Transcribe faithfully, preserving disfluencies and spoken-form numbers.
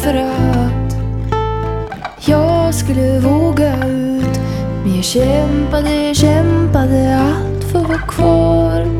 för att jag skulle våga ut. Men jag kämpade, kämpade att få vara kvar.